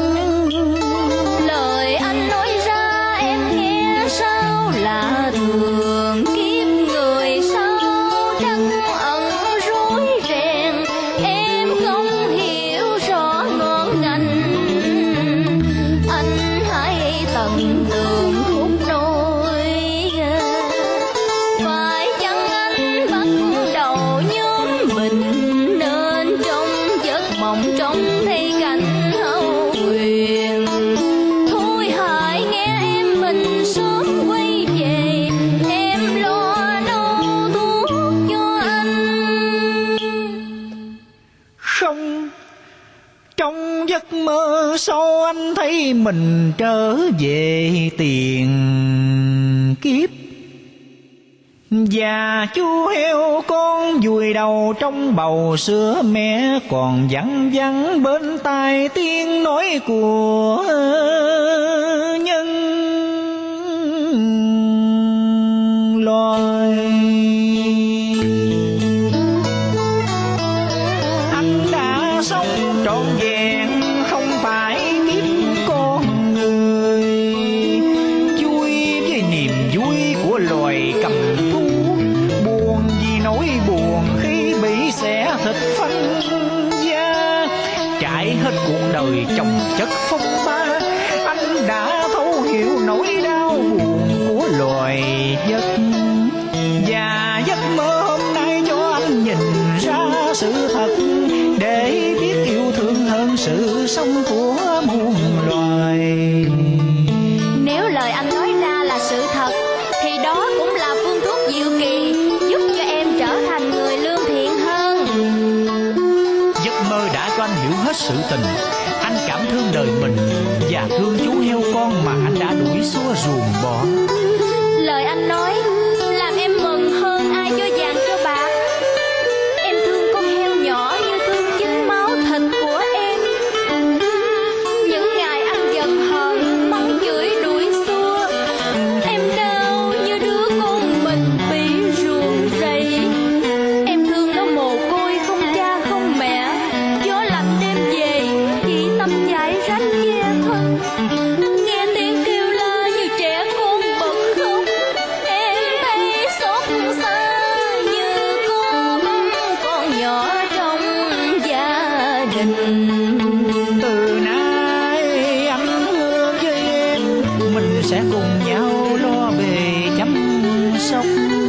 Lời anh nói ra em nghe sao là thường. Kiếp người sao trắc ẩn rối ren. Em không hiểu rõ ngọn ngành. Anh hãy tận tường khúc nối. Phải chăng anh bắt đầu nhóm mình nên trong giấc mộng trông thấy cảnh hão huyền. Thôi hãy nghe em mình sớm quay về. Em lo nấu thuốc cho anh. Không, trong giấc mơ sao anh thấy mình trở về tiền kiếp. Và chú heo con vùi đầu trong bầu sữa mẹ, còn văng văng bên tai tiếng nói của nhân loài. Anh đã sống trọn vẹn không phải kiếp con người. Vui với niềm vui của loài cầm thú, buồn vì nỗi buồn khi bị xẻ thịt phân da. Trải hết cuộc đời chồng chất phong ba, anh đã thấu hiểu nỗi đau buồn của loài vật. Và giấc mơ hôm nay cho anh nhìn ra sự thật, để biết yêu thương hơn sự sống của muôn loài. Nếu lời anh nói ra là sự thật thì đó cũng là phương thuốc diệu kỳ giúp cho em trở thành người lương thiện hơn. Giấc mơ đã cho anh hiểu hết sự tình. Anh cảm thương đời mình và thương chú heo con mà anh đã đuổi xua ruồng bỏ. Lời anh nói làm em mừng hơn ai cho vàng cho bạc. Em thương con heo nhỏ như thương chính máu thịt của em. Những ngày anh giận hờn mắng chửi đuổi xua, em đau như đứa con mình bị ruồng rầy. Em thương nó mồ côi không cha không mẹ, gió lạnh đêm về chỉ tấm vải rách che thân. Nghe tiếng kêu la như trẻ con bật khóc, em thấy xót xa như có bóng con nhỏ trong gia đình. Từ nay anh hứa với em, mình sẽ cùng nhau lo bề chăm sóc.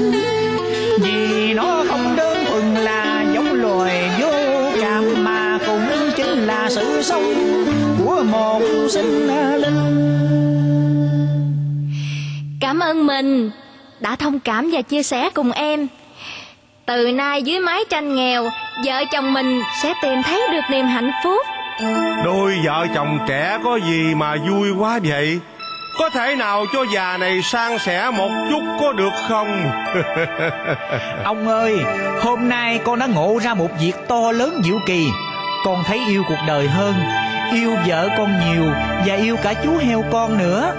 Vì nó không đơn thuần là giống loài vô cảm, mà cũng chính là sự sống của một sinh linh. Cảm ơn mình. đã thông cảm và chia sẻ cùng em. Từ nay dưới mái tranh nghèo, vợ chồng mình sẽ tìm thấy được niềm hạnh phúc. Đôi vợ chồng trẻ có gì mà vui quá vậy? Có thể nào cho già này san sẻ một chút có được không? Ông ơi, hôm nay con đã ngộ ra một việc to lớn diệu kỳ. Con thấy yêu cuộc đời hơn, yêu vợ con nhiều và yêu cả chú heo con nữa.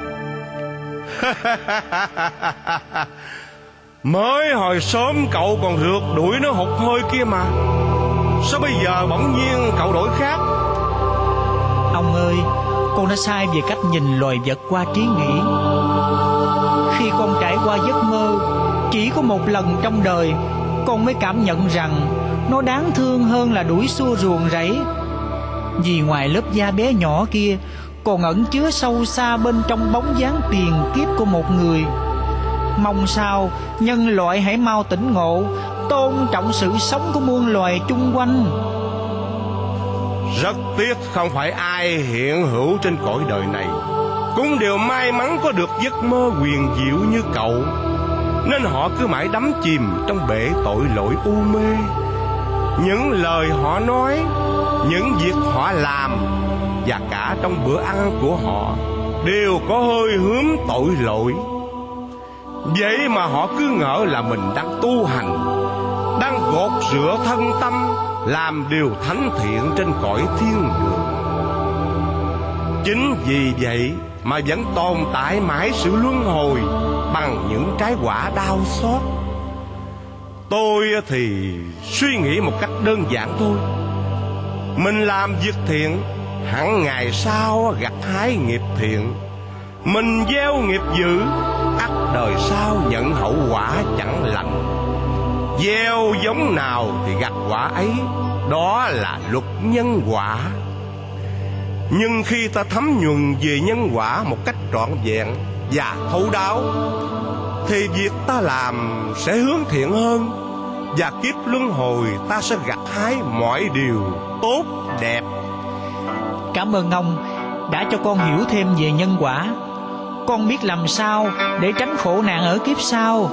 Mới hồi sớm cậu còn rượt đuổi nó hụt hơi kia mà, sao bây giờ bỗng nhiên cậu đổi khác? Ông ơi, con đã sai về cách nhìn loài vật qua trí nghĩ. Khi con trải qua giấc mơ chỉ có một lần trong đời, con mới cảm nhận rằng nó đáng thương hơn là đuổi xua ruồng rẫy. Vì ngoài lớp da bé nhỏ kia còn ẩn chứa sâu xa bên trong bóng dáng tiền kiếp của một người. Mong sao nhân loại hãy mau tỉnh ngộ, tôn trọng sự sống của muôn loài chung quanh. Rất tiếc không phải ai hiện hữu trên cõi đời này cũng đều may mắn có được giấc mơ huyền diệu như cậu, nên họ cứ mãi đắm chìm trong bể tội lỗi u mê. Những lời họ nói, những việc họ làm và cả trong bữa ăn của họ đều có hơi hướng tội lỗi. Vậy mà họ cứ ngỡ là mình đang tu hành, đang gột rửa thân tâm, làm điều thánh thiện trên cõi thiên đường. Chính vì vậy mà vẫn tồn tại mãi sự luân hồi bằng những trái quả đau xót. Tôi thì suy nghĩ một cách đơn giản thôi. Mình làm việc thiện, hẳn ngày sau gặt hái nghiệp thiện. Mình gieo nghiệp dữ, ắt đời sau nhận hậu quả chẳng lành. Gieo giống nào thì gặt quả ấy, đó là luật nhân quả. Nhưng khi ta thấm nhuần về nhân quả một cách trọn vẹn và thấu đáo, thì việc ta làm sẽ hướng thiện hơn, và kiếp luân hồi ta sẽ gặt hái mọi điều tốt đẹp. Cảm ơn ông đã cho con hiểu thêm về nhân quả. Con biết làm sao để tránh khổ nạn ở kiếp sau.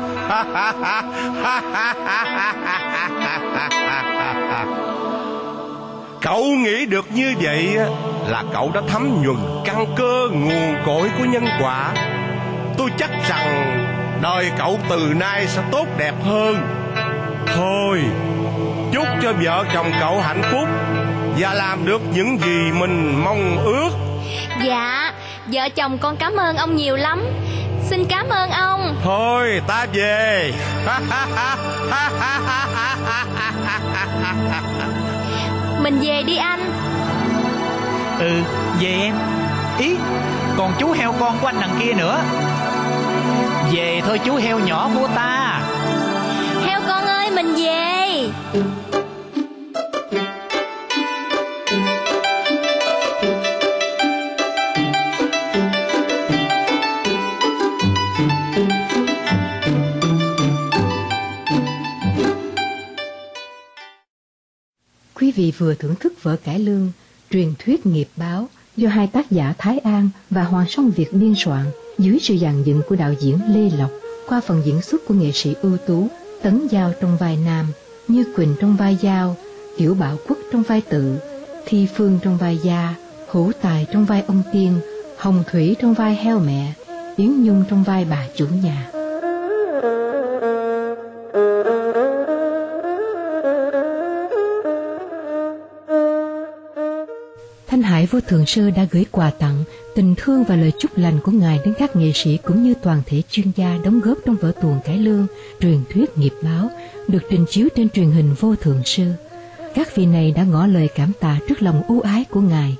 Cậu nghĩ được như vậy là cậu đã thấm nhuần căn cơ nguồn cội của nhân quả. Tôi chắc rằng đời cậu từ nay sẽ tốt đẹp hơn. Thôi, chúc cho vợ chồng cậu hạnh phúc và làm được những gì mình mong ước. Dạ, vợ chồng con cảm ơn ông nhiều lắm. Xin cảm ơn ông. Thôi ta về. Mình về đi anh. Ừ, về em. Ý, còn chú heo con của anh đằng kia nữa. Về thôi chú heo nhỏ của ta. Heo con ơi, mình về. Quý vị vừa thưởng thức vở cải lương Truyền thuyết nghiệp báo do hai tác giả Thái An và Hoàng Song Việt biên soạn dưới sự dàn dựng của đạo diễn Lê Lộc, qua phần diễn xuất của nghệ sĩ ưu tú Tấn Giao trong vai nam, Như Quỳnh trong vai Giao, Tiểu Bảo Quốc trong vai Tự, Thi Phương trong vai Gia, Hữu Tài trong vai ông Tiên, Hồng Thủy trong vai heo mẹ, Yến Nhung trong vai bà chủ nhà. Thanh Hải Vô Thượng Sư đã gửi quà tặng, tình thương và lời chúc lành của Ngài đến các nghệ sĩ cũng như toàn thể chuyên gia đóng góp trong vở tuồng cải lương Truyền thuyết nghiệp báo được trình chiếu trên truyền hình Vô Thượng Sư. Các vị này đã ngỏ lời cảm tạ trước lòng ưu ái của Ngài.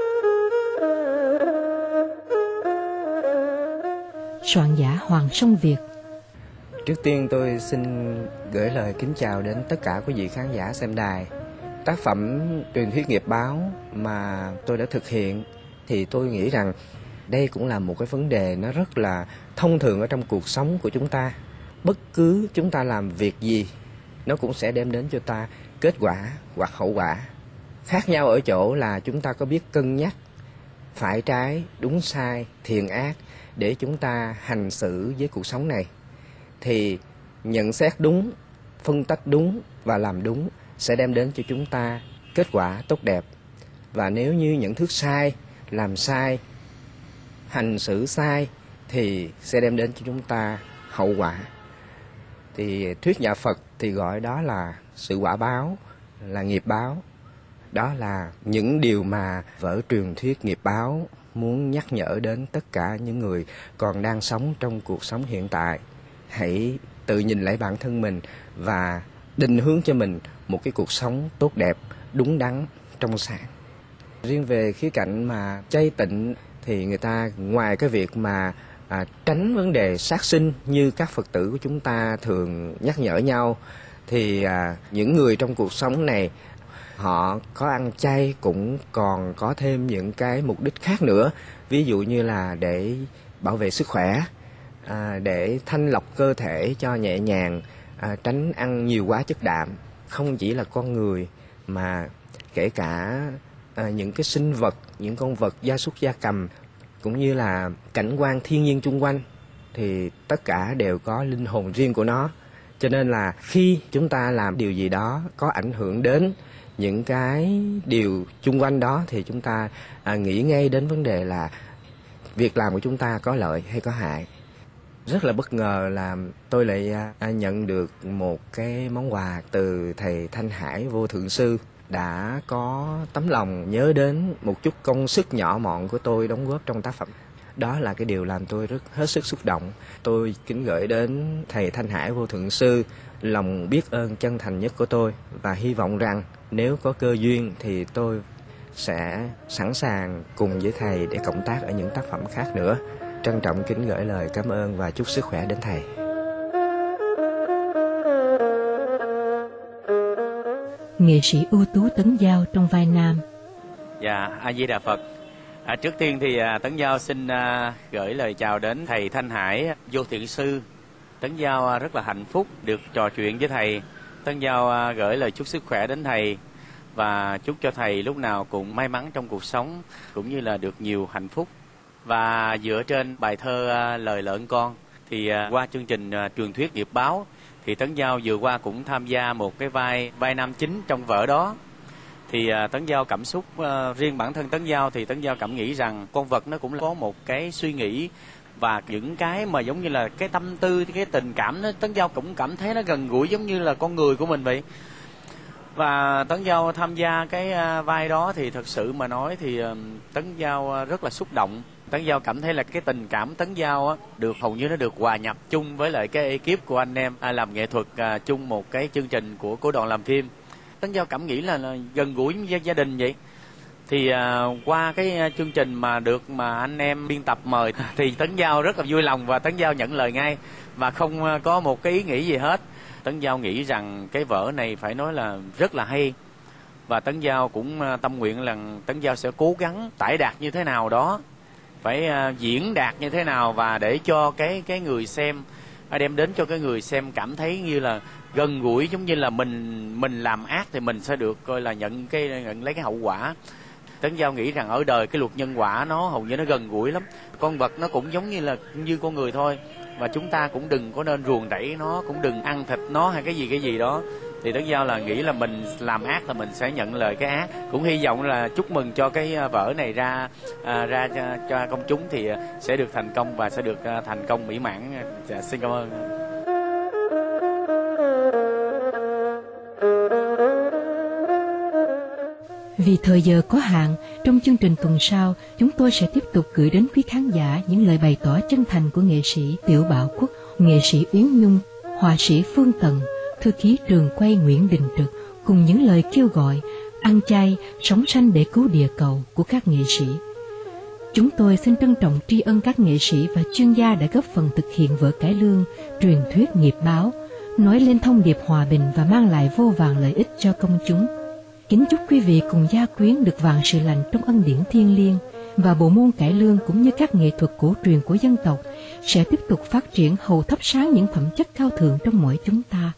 Soạn giả Hoàng Song Việt. Trước tiên tôi xin gửi lời kính chào đến tất cả quý vị khán giả xem đài. Tác phẩm Truyền thuyết nghiệp báo mà tôi đã thực hiện thì tôi nghĩ rằng đây cũng là một cái vấn đề nó rất là thông thường ở trong cuộc sống của chúng ta. Bất cứ chúng ta làm việc gì nó cũng sẽ đem đến cho ta kết quả hoặc hậu quả. Khác nhau ở chỗ là chúng ta có biết cân nhắc phải trái, đúng sai, thiện ác để chúng ta hành xử với cuộc sống này. Thì nhận xét đúng, phân tích đúng và làm đúng sẽ đem đến cho chúng ta kết quả tốt đẹp. Và nếu như nhận thức sai, làm sai, hành xử sai thì sẽ đem đến cho chúng ta hậu quả. Thì thuyết nhà Phật thì gọi đó là sự quả báo, là nghiệp báo. Đó là những điều mà vở truyền thuyết nghiệp báo muốn nhắc nhở đến tất cả những người còn đang sống trong cuộc sống hiện tại. Hãy tự nhìn lại bản thân mình và định hướng cho mình một cái cuộc sống tốt đẹp, đúng đắn, trong sáng. Riêng về khía cạnh mà chay tịnh thì người ta ngoài cái việc mà à, tránh vấn đề sát sinh như các Phật tử của chúng ta thường nhắc nhở nhau, thì à, những người trong cuộc sống này họ có ăn chay cũng còn có thêm những cái mục đích khác nữa. Ví dụ như là để bảo vệ sức khỏe, à, để thanh lọc cơ thể cho nhẹ nhàng, à, tránh ăn nhiều quá chất đạm. Không chỉ là con người mà kể cả à, những cái sinh vật, những con vật gia súc gia cầm, cũng như là cảnh quan thiên nhiên chung quanh, thì tất cả đều có linh hồn riêng của nó. Cho nên là khi chúng ta làm điều gì đó có ảnh hưởng đến những cái điều chung quanh đó thì chúng ta à, nghĩ ngay đến vấn đề là việc làm của chúng ta có lợi hay có hại. Rất là bất ngờ là tôi lại à, nhận được một cái món quà từ thầy Thanh Hải Vô Thượng Sư, đã có tấm lòng nhớ đến một chút công sức nhỏ mọn của tôi đóng góp trong tác phẩm. Đó là cái điều làm tôi rất hết sức xúc động. Tôi kính gửi đến thầy Thanh Hải Vô Thượng Sư lòng biết ơn chân thành nhất của tôi, và hy vọng rằng nếu có cơ duyên thì tôi sẽ sẵn sàng cùng với thầy để cộng tác ở những tác phẩm khác nữa. Trân trọng kính gửi lời cảm ơn và chúc sức khỏe đến thầy. Nghệ sĩ ưu tú Tấn Giao trong vai nam. Dạ, A Di Đà Phật. À, trước tiên thì à, Tấn Giao xin à, gửi lời chào đến thầy Thanh Hải Vô Thượng Sư. Tấn Giao à, rất là hạnh phúc được trò chuyện với thầy. Tấn Giao à, gửi lời chúc sức khỏe đến thầy và chúc cho thầy lúc nào cũng may mắn trong cuộc sống, cũng như là được nhiều hạnh phúc. Và dựa trên bài thơ à, Lời Lợn Con thì à, qua chương trình à, truyền thuyết nghiệp báo thì Tấn Giao vừa qua cũng tham gia một cái vai vai nam chính trong vở đó. Thì uh, Tấn Giao cảm xúc, uh, riêng bản thân Tấn Giao thì Tấn Giao cảm nghĩ rằng con vật nó cũng có một cái suy nghĩ và những cái mà giống như là cái tâm tư, cái tình cảm nó, Tấn Giao cũng cảm thấy nó gần gũi giống như là con người của mình vậy. Và Tấn Giao tham gia cái uh, vai đó thì thật sự mà nói thì uh, Tấn Giao uh, rất là xúc động. Tấn Giao cảm thấy là cái tình cảm Tấn Giao á, được hầu như nó được hòa nhập chung với lại cái ekip của anh em à, làm nghệ thuật à, chung một cái chương trình của của đoàn làm phim. Tấn Giao cảm nghĩ là, là gần gũi với gia đình vậy. Thì à, qua cái chương trình mà được mà anh em biên tập mời thì Tấn Giao rất là vui lòng và Tấn Giao nhận lời ngay và không có một cái ý nghĩ gì hết. Tấn Giao nghĩ rằng cái vở này phải nói là rất là hay. Và Tấn Giao cũng tâm nguyện là Tấn Giao sẽ cố gắng tải đạt như thế nào đó, phải uh, diễn đạt như thế nào và để cho cái cái người xem đem đến cho cái người xem cảm thấy như là gần gũi, giống như là mình mình làm ác thì mình sẽ được coi là nhận cái nhận lấy cái hậu quả. Tấn Giao nghĩ rằng ở đời cái luật nhân quả nó hầu như nó gần gũi lắm, con vật nó cũng giống như là như con người thôi, và chúng ta cũng đừng có nên ruồng rẫy nó, cũng đừng ăn thịt nó hay cái gì cái gì đó. Thì Tấn Giao là nghĩ là mình làm ác là mình sẽ nhận lời cái ác. Cũng hy vọng là chúc mừng cho cái vở này ra à, ra cho, cho công chúng thì sẽ được thành công và sẽ được à, thành công mỹ mãn. Dạ, xin cảm ơn. Vì thời giờ có hạn, trong chương trình tuần sau, chúng tôi sẽ tiếp tục gửi đến quý khán giả những lời bày tỏ chân thành của nghệ sĩ Tiểu Bảo Quốc, nghệ sĩ Uyển Nhung, họa sĩ Phương Tần, thư ký trường quay Nguyễn Đình Trực, cùng những lời kêu gọi ăn chay, sống xanh để cứu địa cầu của các nghệ sĩ. Chúng tôi xin trân trọng tri ân các nghệ sĩ và chuyên gia đã góp phần thực hiện vở cải lương truyền thuyết nghiệp báo, nói lên thông điệp hòa bình và mang lại vô vàn lợi ích cho công chúng. Kính chúc quý vị cùng gia quyến được vạn sự lành trong ân điển thiêng liêng, và bộ môn cải lương cũng như các nghệ thuật cổ truyền của dân tộc sẽ tiếp tục phát triển hầu thắp sáng những phẩm chất cao thượng trong mỗi chúng ta.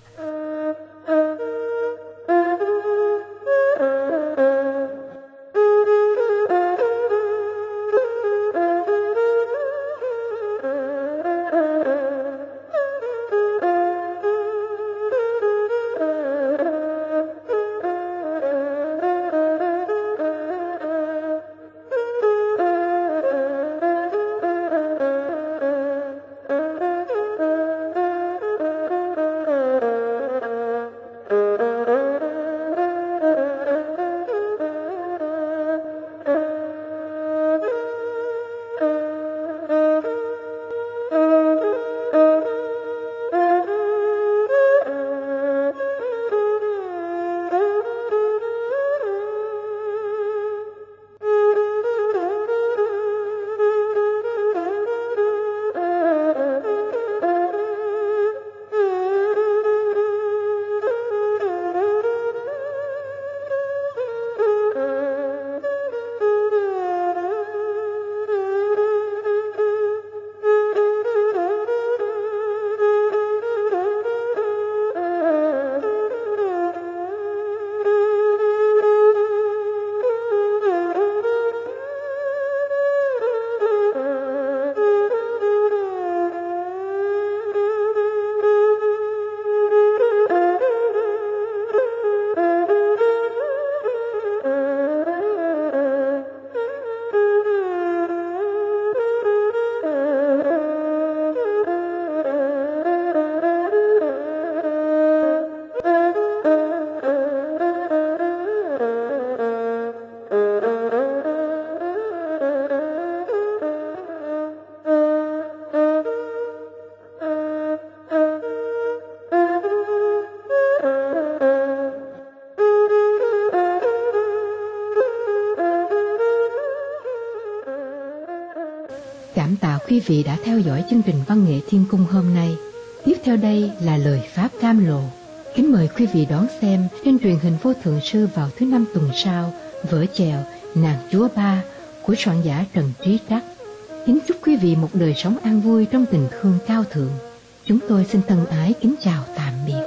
quý vị đã theo dõi chương trình Văn nghệ Thiên Cung hôm nay. Tiếp theo đây là lời Pháp cam lộ. Kính mời quý vị đón xem trên truyền hình Vô Thượng Sư vào thứ năm tuần sau vở chèo Nàng Chúa Ba của soạn giả Trần Trí Trắc. Kính chúc quý vị một đời sống an vui trong tình thương cao thượng. Chúng tôi xin thân ái kính chào tạm biệt.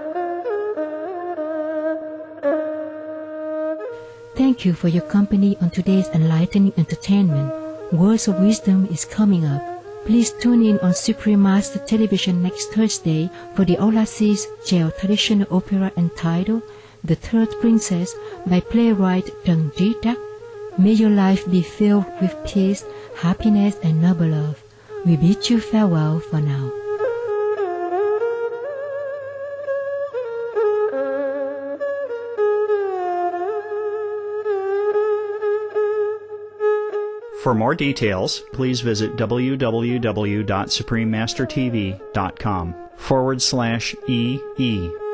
Thank you for your company on today's enlightening entertainment. Words of wisdom is coming up. Please tune in on Supreme Master Television next Thursday for the Olasis Cheo traditional opera entitled The Third Princess by playwright Trần Trí Trắc. May your life be filled with peace, happiness and noble love. We bid you farewell for now. For more details, please visit w w w dot supreme master t v dot com forward slash E E.